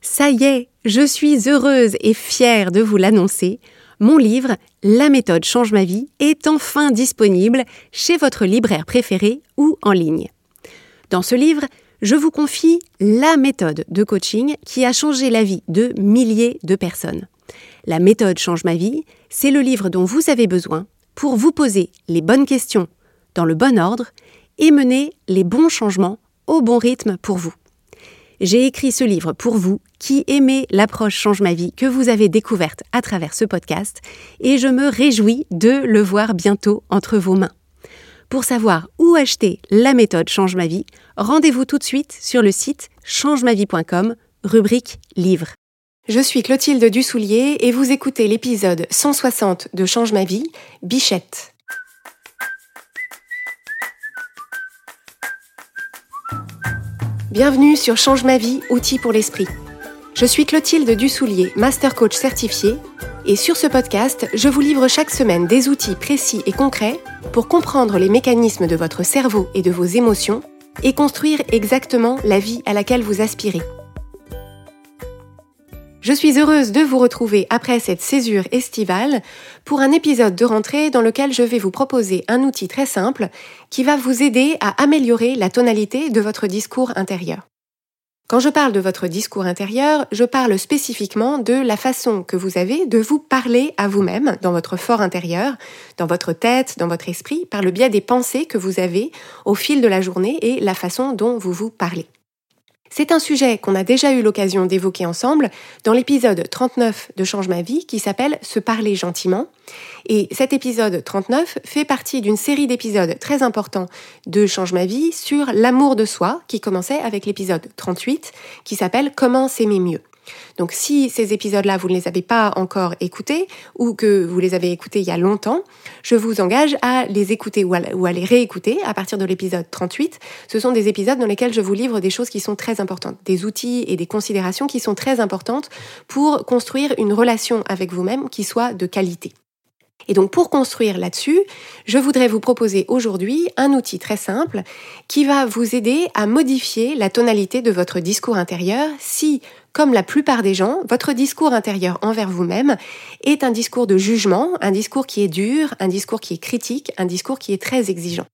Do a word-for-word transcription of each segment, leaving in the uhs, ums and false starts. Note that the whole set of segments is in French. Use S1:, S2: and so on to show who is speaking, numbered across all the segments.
S1: Ça y est, je suis heureuse et fière de vous l'annoncer. Mon livre « La méthode change ma vie » est enfin disponible chez votre libraire préféré ou en ligne. Dans ce livre, je vous confie la méthode de coaching qui a changé la vie de milliers de personnes. La méthode change ma vie, c'est le livre dont vous avez besoin pour vous poser les bonnes questions dans le bon ordre et mener les bons changements au bon rythme pour vous. J'ai écrit ce livre pour vous qui aimez l'approche Change ma vie que vous avez découverte à travers ce podcast et je me réjouis de le voir bientôt entre vos mains. Pour savoir où acheter la méthode Change ma vie, rendez-vous tout de suite sur le site change ma vie point com, rubrique livre. Je suis Clotilde Dussoulier et vous écoutez l'épisode cent soixante de Change ma vie, Bichette. Bienvenue sur Change ma vie, outils pour l'esprit. Je suis Clotilde Dussoulier, Master Coach certifié, et sur ce podcast, je vous livre chaque semaine des outils précis et concrets pour comprendre les mécanismes de votre cerveau et de vos émotions et construire exactement la vie à laquelle vous aspirez. Je suis heureuse de vous retrouver après cette césure estivale pour un épisode de rentrée dans lequel je vais vous proposer un outil très simple qui va vous aider à améliorer la tonalité de votre discours intérieur. Quand je parle de votre discours intérieur, je parle spécifiquement de la façon que vous avez de vous parler à vous-même dans votre fort intérieur, dans votre tête, dans votre esprit, par le biais des pensées que vous avez au fil de la journée et la façon dont vous vous parlez. C'est un sujet qu'on a déjà eu l'occasion d'évoquer ensemble dans l'épisode trente-neuf de Change ma vie qui s'appelle « Se parler gentiment ». Et cet épisode trente-neuf fait partie d'une série d'épisodes très importants de Change ma vie sur l'amour de soi qui commençait avec l'épisode trente-huit qui s'appelle « Comment s'aimer mieux ». Donc si ces épisodes-là, vous ne les avez pas encore écoutés ou que vous les avez écoutés il y a longtemps, je vous engage à les écouter ou à, ou à les réécouter à partir de l'épisode trente-huit. Ce sont des épisodes dans lesquels je vous livre des choses qui sont très importantes, des outils et des considérations qui sont très importantes pour construire une relation avec vous-même qui soit de qualité. Et donc pour construire là-dessus, je voudrais vous proposer aujourd'hui un outil très simple qui va vous aider à modifier la tonalité de votre discours intérieur si, comme la plupart des gens, votre discours intérieur envers vous-même est un discours de jugement, un discours qui est dur, un discours qui est critique, un discours qui est très exigeant.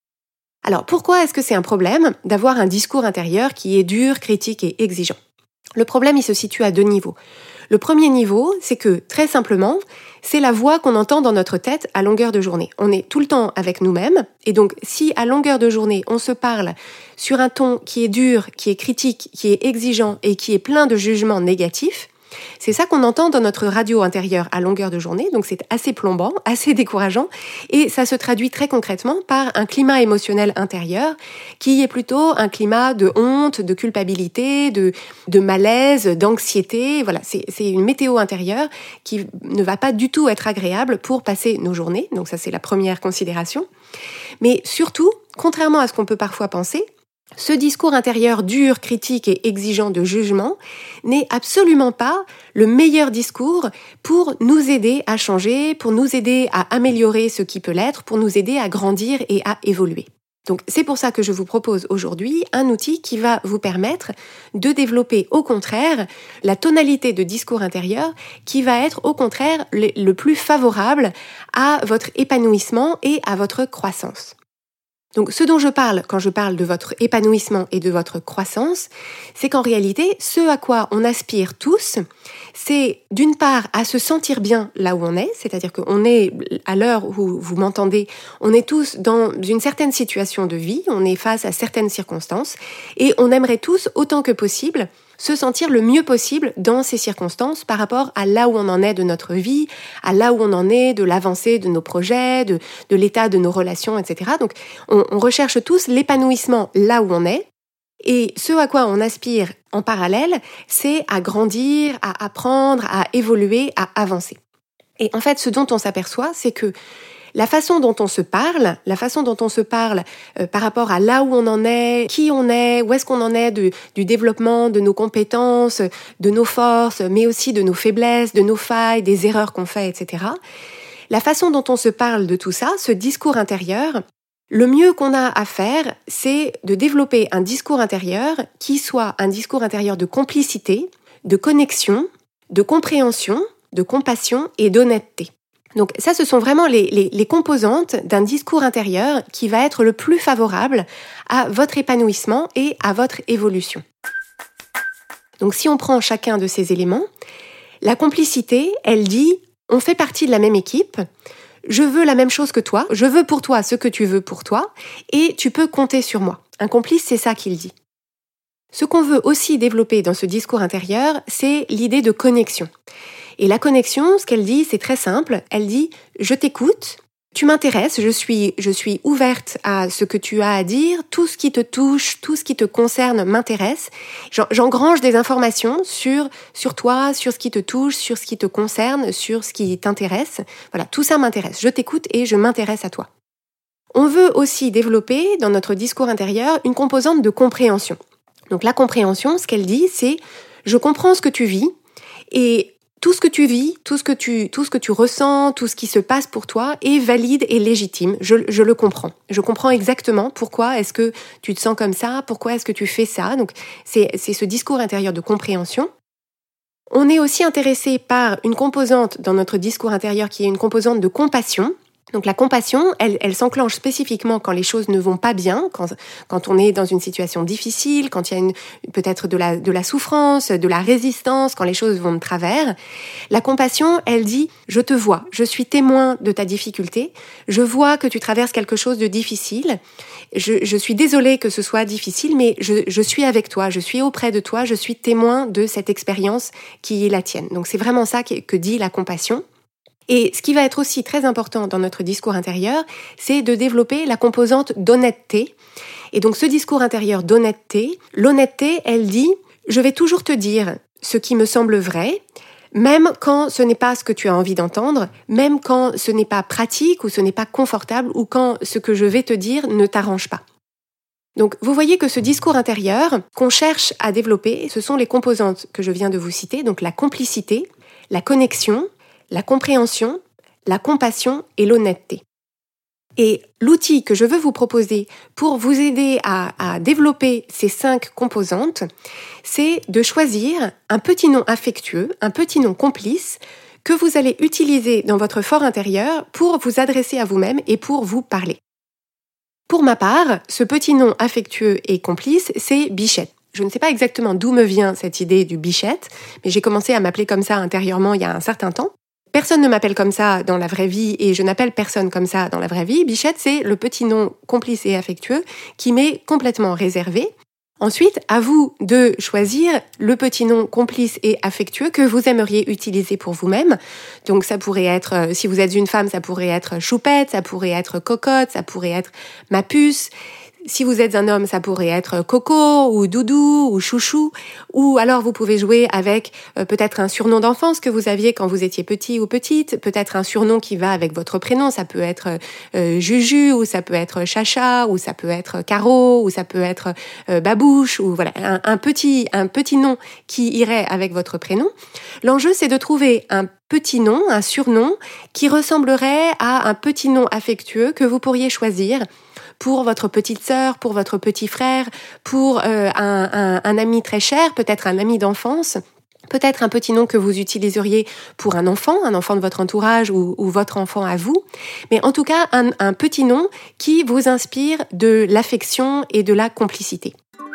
S1: Alors pourquoi est-ce que c'est un problème d'avoir un discours intérieur qui est dur, critique et exigeant ? Le problème, il se situe à deux niveaux. Le premier niveau, c'est que, très simplement, c'est la voix qu'on entend dans notre tête à longueur de journée. On est tout le temps avec nous-mêmes, et donc si à longueur de journée, on se parle sur un ton qui est dur, qui est critique, qui est exigeant et qui est plein de jugements négatifs, c'est ça qu'on entend dans notre radio intérieure à longueur de journée, donc c'est assez plombant, assez décourageant, et ça se traduit très concrètement par un climat émotionnel intérieur qui est plutôt un climat de honte, de culpabilité, de, de malaise, d'anxiété. Voilà, c'est, c'est une météo intérieure qui ne va pas du tout être agréable pour passer nos journées, donc ça c'est la première considération. Mais surtout, contrairement à ce qu'on peut parfois penser, ce discours intérieur dur, critique et exigeant de jugement n'est absolument pas le meilleur discours pour nous aider à changer, pour nous aider à améliorer ce qui peut l'être, pour nous aider à grandir et à évoluer. Donc c'est pour ça que je vous propose aujourd'hui un outil qui va vous permettre de développer au contraire la tonalité de discours intérieur qui va être au contraire le, le plus favorable à votre épanouissement et à votre croissance. Donc ce dont je parle quand je parle de votre épanouissement et de votre croissance, c'est qu'en réalité, ce à quoi on aspire tous, c'est d'une part à se sentir bien là où on est, c'est-à-dire qu'on est, à l'heure où vous m'entendez, on est tous dans une certaine situation de vie, on est face à certaines circonstances, et on aimerait tous, autant que possible, se sentir le mieux possible dans ces circonstances par rapport à là où on en est de notre vie, à là où on en est de l'avancée de nos projets, de, de l'état de nos relations, et cetera. Donc, on, on recherche tous l'épanouissement là où on est. Et ce à quoi on aspire en parallèle, c'est à grandir, à apprendre, à évoluer, à avancer. Et en fait, ce dont on s'aperçoit, c'est que la façon dont on se parle, la façon dont on se parle euh, par rapport à là où on en est, qui on est, où est-ce qu'on en est de, du développement de nos compétences, de nos forces, mais aussi de nos faiblesses, de nos failles, des erreurs qu'on fait, et cetera. La façon dont on se parle de tout ça, ce discours intérieur, le mieux qu'on a à faire, c'est de développer un discours intérieur qui soit un discours intérieur de complicité, de connexion, de compréhension, de compassion et d'honnêteté. Donc ça, ce sont vraiment les, les, les composantes d'un discours intérieur qui va être le plus favorable à votre épanouissement et à votre évolution. Donc si on prend chacun de ces éléments, la complicité, elle dit « on fait partie de la même équipe », je veux la même chose que toi, je veux pour toi ce que tu veux pour toi, et tu peux compter sur moi. Un complice, c'est ça qu'il dit. Ce qu'on veut aussi développer dans ce discours intérieur, c'est l'idée de connexion. Et la connexion, ce qu'elle dit, c'est très simple. Elle dit « je t'écoute, tu m'intéresses, je suis, je suis ouverte à ce que tu as à dire, tout ce qui te touche, tout ce qui te concerne m'intéresse. J'engrange des informations sur, sur toi, sur ce qui te touche, sur ce qui te concerne, sur ce qui t'intéresse. Voilà, tout ça m'intéresse. Je t'écoute et je m'intéresse à toi. » On veut aussi développer dans notre discours intérieur une composante de compréhension. Donc la compréhension, ce qu'elle dit, c'est « je comprends ce que tu vis et tout ce que tu vis, tout ce que tu, tout ce que tu ressens, tout ce qui se passe pour toi est valide et légitime. Je, je le comprends. Je comprends exactement pourquoi est-ce que tu te sens comme ça, pourquoi est-ce que tu fais ça. » Donc, c'est, c'est ce discours intérieur de compréhension. On est aussi intéressé par une composante dans notre discours intérieur qui est une composante de compassion. Donc la compassion, elle, elle s'enclenche spécifiquement quand les choses ne vont pas bien, quand, quand on est dans une situation difficile, quand il y a une, peut-être de la, de la souffrance, de la résistance, quand les choses vont de travers. La compassion, elle dit « je te vois, je suis témoin de ta difficulté, je vois que tu traverses quelque chose de difficile, je, je suis désolée que ce soit difficile, mais je, je suis avec toi, je suis auprès de toi, je suis témoin de cette expérience qui est la tienne. » Donc c'est vraiment ça que, que dit la compassion. Et ce qui va être aussi très important dans notre discours intérieur, c'est de développer la composante d'honnêteté. Et donc ce discours intérieur d'honnêteté, l'honnêteté, elle dit « je vais toujours te dire ce qui me semble vrai, même quand ce n'est pas ce que tu as envie d'entendre, même quand ce n'est pas pratique ou ce n'est pas confortable ou quand ce que je vais te dire ne t'arrange pas. » Donc vous voyez que ce discours intérieur qu'on cherche à développer, ce sont les composantes que je viens de vous citer, donc la complicité, la connexion, la compréhension, la compassion et l'honnêteté. Et l'outil que je veux vous proposer pour vous aider à, à développer ces cinq composantes, c'est de choisir un petit nom affectueux, un petit nom complice que vous allez utiliser dans votre fort intérieur pour vous adresser à vous-même et pour vous parler. Pour ma part, ce petit nom affectueux et complice, c'est Bichette. Je ne sais pas exactement d'où me vient cette idée du Bichette, mais j'ai commencé à m'appeler comme ça intérieurement il y a un certain temps. Personne ne m'appelle comme ça dans la vraie vie et je n'appelle personne comme ça dans la vraie vie. Bichette, c'est le petit nom complice et affectueux qui m'est complètement réservé. Ensuite, à vous de choisir le petit nom complice et affectueux que vous aimeriez utiliser pour vous-même. Donc ça pourrait être, si vous êtes une femme, ça pourrait être choupette, ça pourrait être cocotte, ça pourrait être ma puce. Si vous êtes un homme, ça pourrait être Coco ou Doudou ou Chouchou. Ou alors vous pouvez jouer avec euh, peut-être un surnom d'enfance que vous aviez quand vous étiez petit ou petite. Peut-être un surnom qui va avec votre prénom. Ça peut être euh, Juju ou ça peut être Chacha ou ça peut être Caro ou ça peut être euh, Babouche ou voilà un, un petit un petit nom qui irait avec votre prénom. L'enjeu, c'est de trouver un petit nom, un surnom qui ressemblerait à un petit nom affectueux que vous pourriez choisir pour votre petite sœur, pour votre petit frère, pour euh, un, un, un ami très cher, peut-être un ami d'enfance, peut-être un petit nom que vous utiliseriez pour un enfant, un enfant de votre entourage ou, ou votre enfant à vous, mais en tout cas un, un petit nom qui vous inspire de l'affection et de la complicité.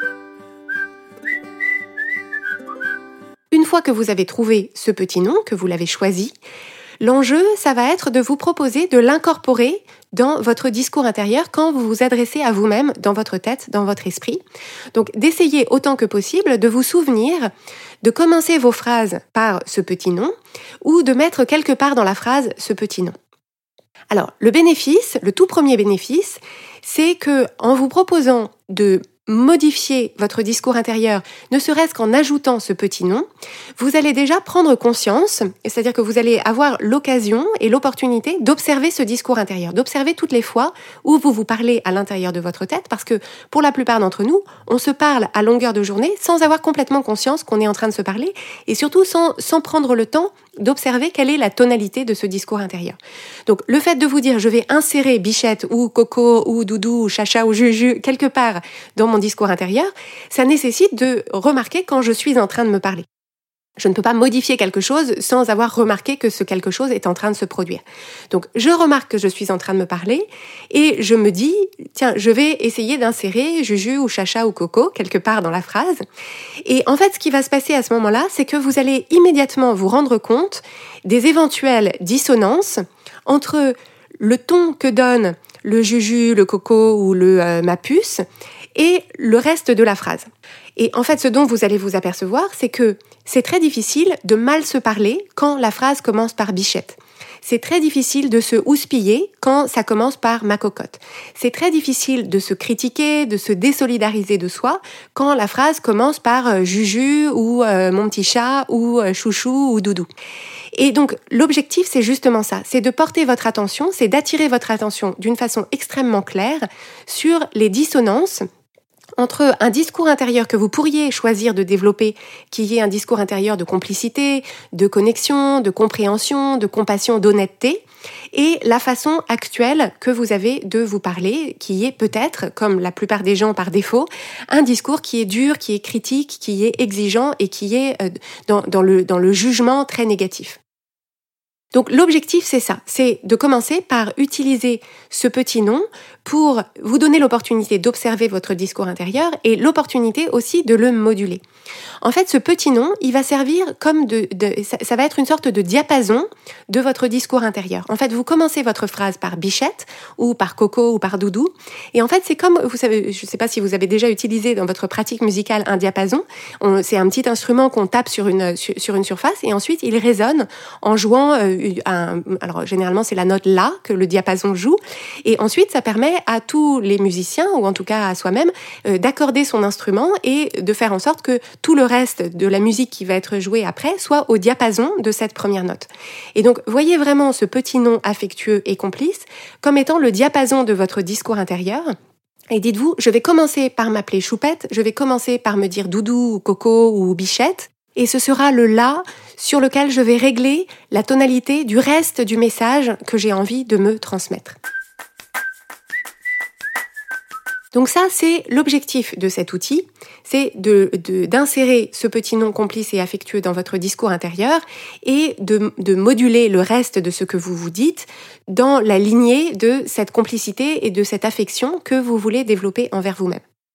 S1: Une fois que vous avez trouvé ce petit nom, que vous l'avez choisi, l'enjeu, ça va être de vous proposer de l'incorporer dans votre discours intérieur quand vous vous adressez à vous-même dans votre tête, dans votre esprit. Donc, d'essayer autant que possible de vous souvenir de commencer vos phrases par ce petit nom ou de mettre quelque part dans la phrase ce petit nom. Alors, le bénéfice, le tout premier bénéfice, c'est que en vous proposant de modifier votre discours intérieur, ne serait-ce qu'en ajoutant ce petit nom, vous allez déjà prendre conscience, c'est-à-dire que vous allez avoir l'occasion et l'opportunité d'observer ce discours intérieur, d'observer toutes les fois où vous vous parlez à l'intérieur de votre tête, parce que pour la plupart d'entre nous, on se parle à longueur de journée sans avoir complètement conscience qu'on est en train de se parler, et surtout sans, sans prendre le temps d'observer quelle est la tonalité de ce discours intérieur. Donc le fait de vous dire je vais insérer Bichette ou Coco ou Doudou ou Chacha ou Juju quelque part dans mon discours intérieur, ça nécessite de remarquer quand je suis en train de me parler. Je ne peux pas modifier quelque chose sans avoir remarqué que ce quelque chose est en train de se produire. Donc, je remarque que je suis en train de me parler et je me dis, tiens, je vais essayer d'insérer Juju ou Chacha ou Coco quelque part dans la phrase. Et en fait, ce qui va se passer à ce moment-là, c'est que vous allez immédiatement vous rendre compte des éventuelles dissonances entre le ton que donne le Juju, le Coco ou le euh, ma puce et le reste de la phrase. Et en fait, ce dont vous allez vous apercevoir, c'est que c'est très difficile de mal se parler quand la phrase commence par bichette. C'est très difficile de se houspiller quand ça commence par ma cocotte. C'est très difficile de se critiquer, de se désolidariser de soi quand la phrase commence par euh, Juju ou euh, mon petit chat ou euh, chouchou ou doudou. Et donc, l'objectif, c'est justement ça. C'est de porter votre attention, c'est d'attirer votre attention d'une façon extrêmement claire sur les dissonances entre un discours intérieur que vous pourriez choisir de développer, qui est un discours intérieur de complicité, de connexion, de compréhension, de compassion, d'honnêteté, et la façon actuelle que vous avez de vous parler, qui est peut-être, comme la plupart des gens par défaut, un discours qui est dur, qui est critique, qui est exigeant et qui est dans, dans le, dans le jugement très négatif. Donc l'objectif, c'est ça, c'est de commencer par utiliser ce petit nom pour vous donner l'opportunité d'observer votre discours intérieur et l'opportunité aussi de le moduler. En fait, ce petit nom, il va servir comme de, de ça, ça va être une sorte de diapason de votre discours intérieur. En fait, vous commencez votre phrase par bichette ou par coco ou par doudou. Et en fait, c'est comme, vous savez, je ne sais pas si vous avez déjà utilisé dans votre pratique musicale un diapason. On, c'est un petit instrument qu'on tape sur une, sur, sur une surface et ensuite il résonne en jouant euh, un, alors généralement c'est la note La que le diapason joue. Et ensuite, ça permet à tous les musiciens, ou en tout cas à soi-même, euh, d'accorder son instrument et de faire en sorte que tout le reste de la musique qui va être jouée après soit au diapason de cette première note. Et donc, voyez vraiment ce petit nom affectueux et complice comme étant le diapason de votre discours intérieur. Et dites-vous, je vais commencer par m'appeler Choupette, je vais commencer par me dire Doudou, ou Coco ou Bichette, et ce sera le La sur lequel je vais régler la tonalité du reste du message que j'ai envie de me transmettre. Donc ça, c'est l'objectif de cet outil, c'est de, de, d'insérer ce petit nom complice et affectueux dans votre discours intérieur et de, de moduler le reste de ce que vous vous dites dans la lignée de cette complicité et de cette affection que vous voulez développer envers vous-même.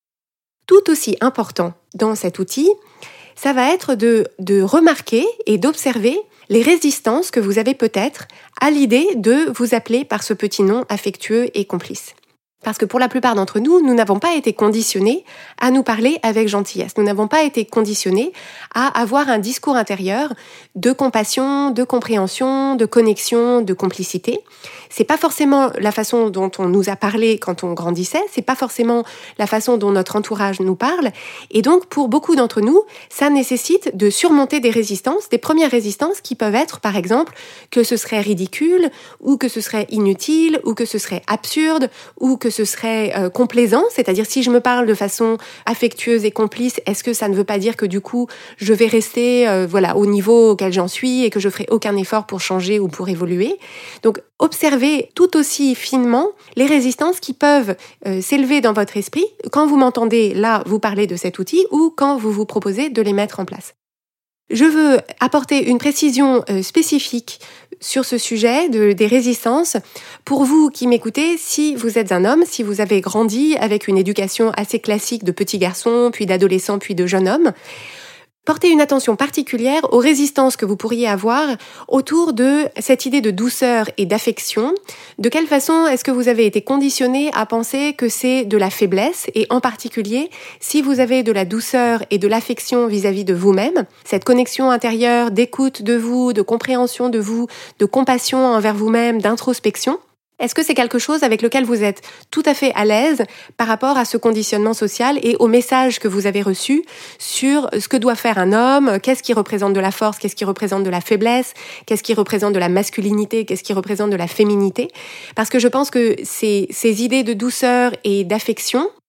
S1: Tout aussi important dans cet outil, ça va être de, de remarquer et d'observer les résistances que vous avez peut-être à l'idée de vous appeler par ce petit nom affectueux et complice. Parce que pour la plupart d'entre nous, nous n'avons pas été conditionnés à nous parler avec gentillesse. Nous n'avons pas été conditionnés à avoir un discours intérieur de compassion, de compréhension, de connexion, de complicité. C'est pas forcément la façon dont on nous a parlé quand on grandissait, c'est pas forcément la façon dont notre entourage nous parle. Et donc, pour beaucoup d'entre nous, ça nécessite de surmonter des résistances, des premières résistances qui peuvent être, par exemple, que ce serait ridicule, ou que ce serait inutile, ou que ce serait absurde, ou que ce serait euh, complaisant, c'est-à-dire si je me parle de façon affectueuse et complice, est-ce que ça ne veut pas dire que du coup je vais rester euh, voilà au niveau auquel j'en suis et que je ferai aucun effort pour changer ou pour évoluer. Donc observez tout aussi finement les résistances qui peuvent euh, s'élever dans votre esprit quand vous m'entendez là vous parler de cet outil ou quand vous vous proposez de les mettre en place. Je veux apporter une précision euh, spécifique sur ce sujet de, des résistances. Pour vous qui m'écoutez, si vous êtes un homme, si vous avez grandi avec une éducation assez classique de petit garçon, puis d'adolescent, puis de jeune homme, portez une attention particulière aux résistances que vous pourriez avoir autour de cette idée de douceur et d'affection. De quelle façon est-ce que vous avez été conditionné à penser que c'est de la faiblesse et en particulier si vous avez de la douceur et de l'affection vis-à-vis de vous-même, cette connexion intérieure d'écoute de vous, de compréhension de vous, de compassion envers vous-même, d'introspection. Est-ce que c'est quelque chose avec lequel vous êtes tout à fait à l'aise par rapport à ce conditionnement social et au message que vous avez reçu sur ce que doit faire un homme, qu'est-ce qui représente de la force, qu'est-ce qui représente de la faiblesse, qu'est-ce qui représente de la masculinité, qu'est-ce qui représente de la féminité? Parce que je pense que ces, ces idées de douceur et d'affection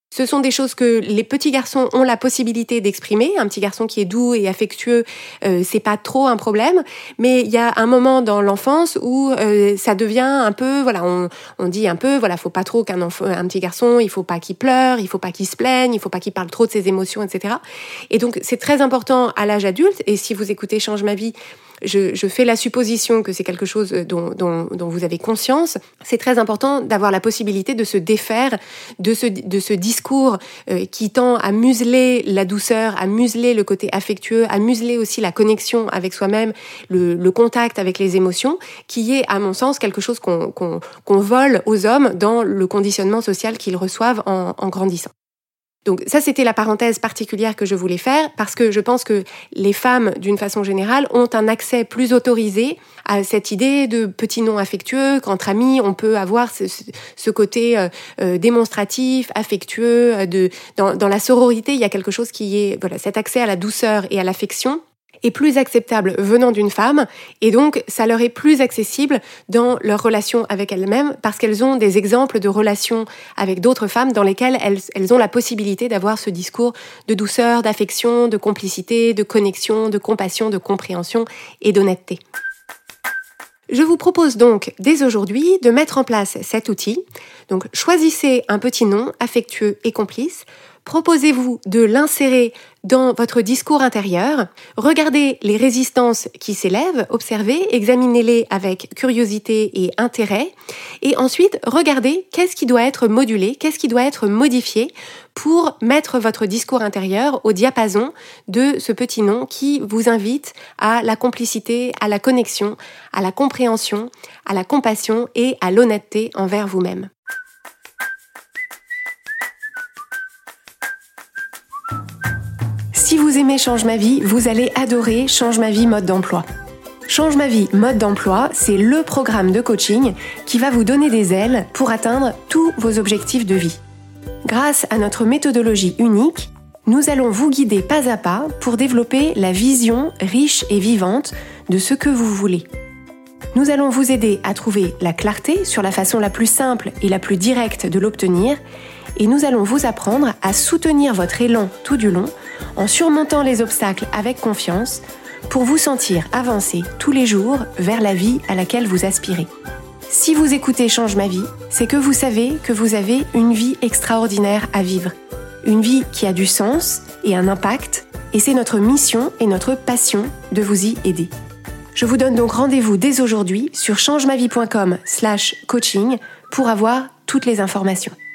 S1: Ce sont des choses que les petits garçons ont la possibilité d'exprimer. Un petit garçon qui est doux et affectueux, euh, c'est pas trop un problème. Mais il y a un moment dans l'enfance où euh, ça devient un peu, voilà, on, on dit un peu, voilà, faut pas trop qu'un enfant, un petit garçon, il faut pas qu'il pleure, il faut pas qu'il se plaigne, il faut pas qu'il parle trop de ses émotions, et cetera. Et donc c'est très important à l'âge adulte. Et si vous écoutez Change ma vie, Je, je fais la supposition que c'est quelque chose dont, dont, dont vous avez conscience. C'est très important d'avoir la possibilité de se défaire de ce, de ce discours euh, qui tend à museler la douceur, à museler le côté affectueux, à museler aussi la connexion avec soi-même, le, le contact avec les émotions, qui est, à mon sens, quelque chose qu'on, qu'on, qu'on vole aux hommes dans le conditionnement social qu'ils reçoivent en, en grandissant. Donc ça, c'était la parenthèse particulière que je voulais faire parce que je pense que les femmes, d'une façon générale, ont un accès plus autorisé à cette idée de petit nom affectueux, qu'entre amis, on peut avoir ce, ce côté euh, euh, démonstratif, affectueux. De, dans, dans la sororité, il y a quelque chose qui est, voilà, cet accès à la douceur et à l'affection est plus acceptable venant d'une femme et donc ça leur est plus accessible dans leur relation avec elles-mêmes parce qu'elles ont des exemples de relations avec d'autres femmes dans lesquelles elles, elles ont la possibilité d'avoir ce discours de douceur, d'affection, de complicité, de connexion, de compassion, de compréhension et d'honnêteté. Je vous propose donc dès aujourd'hui de mettre en place cet outil. Donc choisissez un petit nom affectueux et complice. Proposez-vous de l'insérer dans votre discours intérieur. Regardez les résistances qui s'élèvent, observez, examinez-les avec curiosité et intérêt. Et ensuite, regardez qu'est-ce qui doit être modulé, qu'est-ce qui doit être modifié pour mettre votre discours intérieur au diapason de ce petit nom qui vous invite à la complicité, à la connexion, à la compréhension, à la compassion et à l'honnêteté envers vous-même. Si vous aimez Change ma vie, vous allez adorer Change ma vie mode d'emploi. Change ma vie mode d'emploi, c'est le programme de coaching qui va vous donner des ailes pour atteindre tous vos objectifs de vie. Grâce à notre méthodologie unique, nous allons vous guider pas à pas pour développer la vision riche et vivante de ce que vous voulez. Nous allons vous aider à trouver la clarté sur la façon la plus simple et la plus directe de l'obtenir et nous allons vous apprendre à soutenir votre élan tout du long en surmontant les obstacles avec confiance pour vous sentir avancer tous les jours vers la vie à laquelle vous aspirez. Si vous écoutez Change ma vie, c'est que vous savez que vous avez une vie extraordinaire à vivre. Une vie qui a du sens et un impact, et c'est notre mission et notre passion de vous y aider. Je vous donne donc rendez-vous dès aujourd'hui sur changemavie point com slash coaching pour avoir toutes les informations.